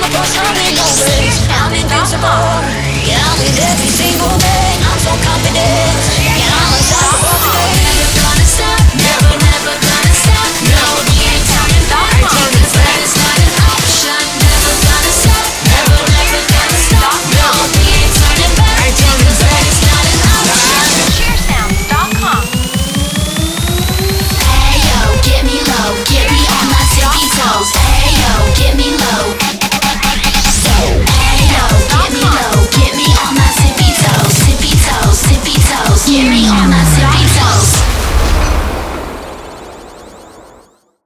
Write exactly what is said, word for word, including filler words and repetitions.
Cause I'm in no race, I'm invincible. Yeah, I win every single day. I'm so confident. Yeah,